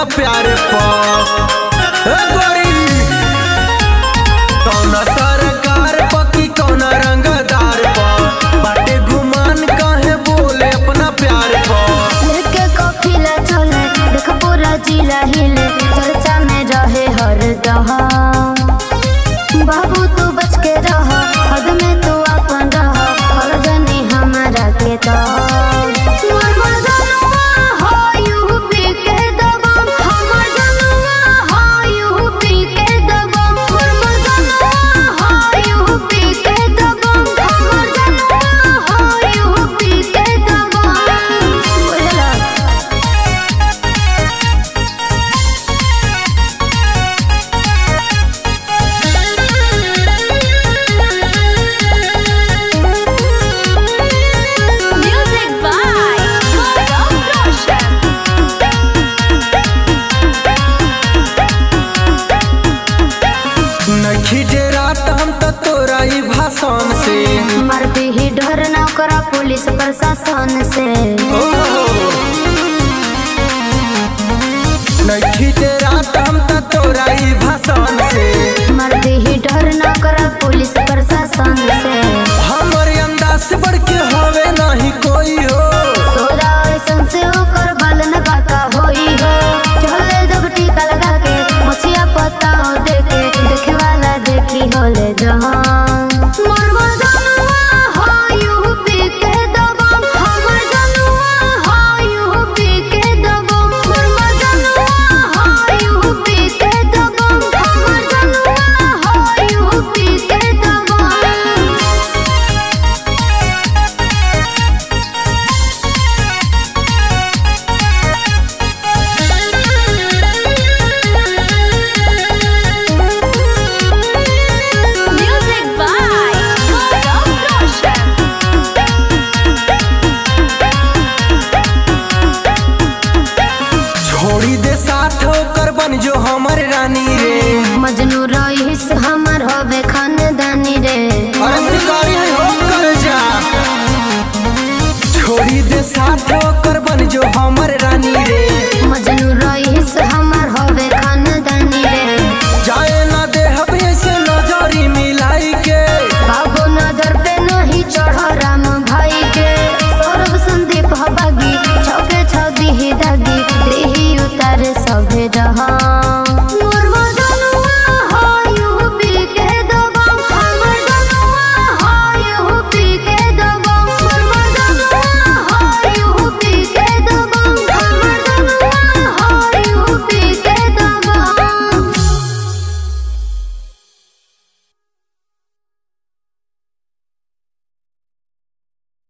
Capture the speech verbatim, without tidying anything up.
प्यारे गोरी कौन सरकार पकी कौन रंगदार बाटे गुमान काहे बोले अपना प्यार लेके कफिला चले देख पूरा जिला हिले चर्चा में रहे हर दहा बाबू तू बच के रह हद में तू अपन रह हर जनी हमारा के तो रात हम तो तोरा ही भाषण से मरती ही डर ना करा पुलिस प्रशासन से नहीं रात हम तो तोरा ही भाषण से मरती ही डर ना करा पुलिस प्रशासन से हमारे अंदाज से बढ़ के हवे नहीं कोई हो तोरा ऐसन से होकर बल न बाका होई हो चले जब टीका लगा के मछिया पता हो देखे देखे वाला देखी होले जहां छोड़ी दे साथ होकर बन जो हमारे रानी रे मजनू रईस हमर होवे खानदानी रे अरे शिकारी होकर जा छोड़ी दे साथ होकर बन जो हमारे रानी